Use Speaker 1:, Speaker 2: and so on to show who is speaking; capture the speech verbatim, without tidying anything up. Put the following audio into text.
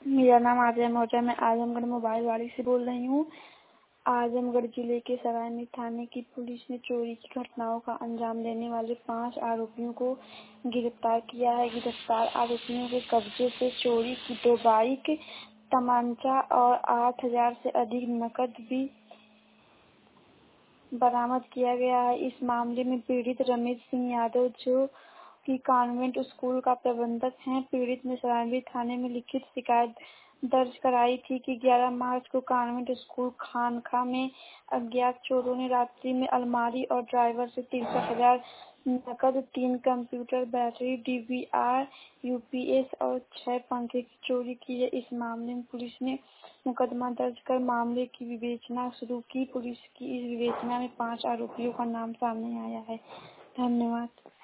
Speaker 1: मेरा नाम आजिया मौर्य, मैं आजमगढ़ मोबाइल वाड़ी से बोल रही हूँ। आजमगढ़ जिले के सरायनीर थाने की पुलिस ने चोरी की घटनाओं का अंजाम देने वाले पांच आरोपियों को गिरफ्तार किया है। गिरफ्तार आरोपियों के कब्जे से चोरी की दो बाइक, तमंचा और आठ हजार से अधिक नकद भी बरामद किया गया है। इस मामले में पीड़ित रमेश सिंह यादव, जो कि कॉन्वेंट स्कूल का प्रबंधक है, पीड़ित ने सरायनीर थाने में लिखित शिकायत दर्ज कराई थी कि ग्यारह मार्च को कॉन्वेंट स्कूल खानका में अज्ञात चोरों ने रात्रि में अलमारी और ड्राइवर से तिरसठ हजार नकद, तीन कंप्यूटर, बैटरी, डीवीआर, यूपीएस और छह पंखे की चोरी की है। इस मामले में पुलिस ने मुकदमा दर्ज कर मामले की विवेचना शुरू की। पुलिस की इस विवेचना में पांच आरोपियों का नाम सामने आया है। धन्यवाद।